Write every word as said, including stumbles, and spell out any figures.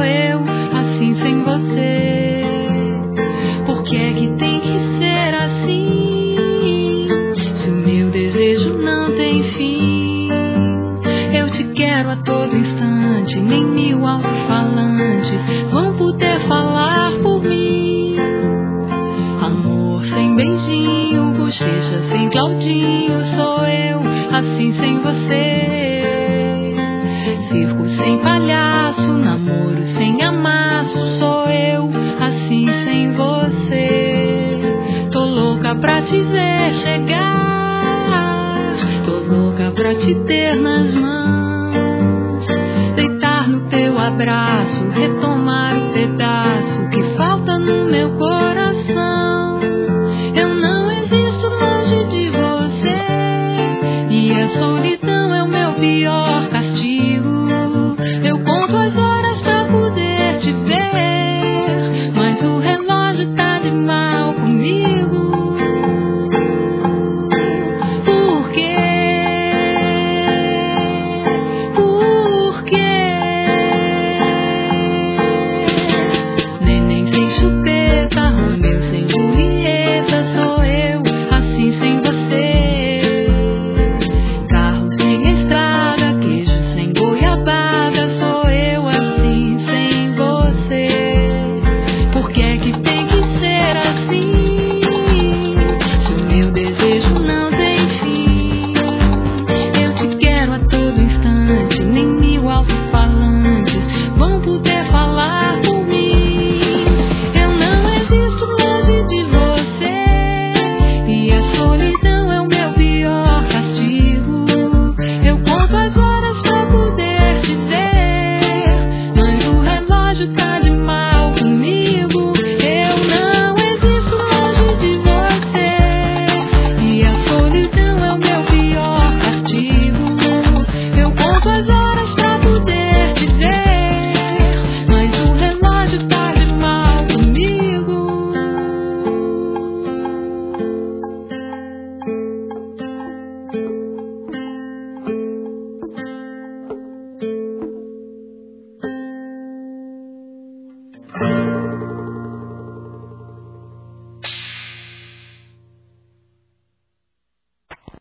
sou eu, assim sem você. Por que é que tem que ser assim? Se o meu desejo não tem fim, eu te quero a todo instante, nem mil alto-falantes vão poder falar por mim. Amor sem beijinho, bochecha sem Claudinho, sou eu, assim sem você. Circo sem palhaço, namoro sem amasso, sou eu, assim sem você. Tô louca pra te ver chegar, tô louca pra te ter nas mãos, deitar no teu abraço, retomar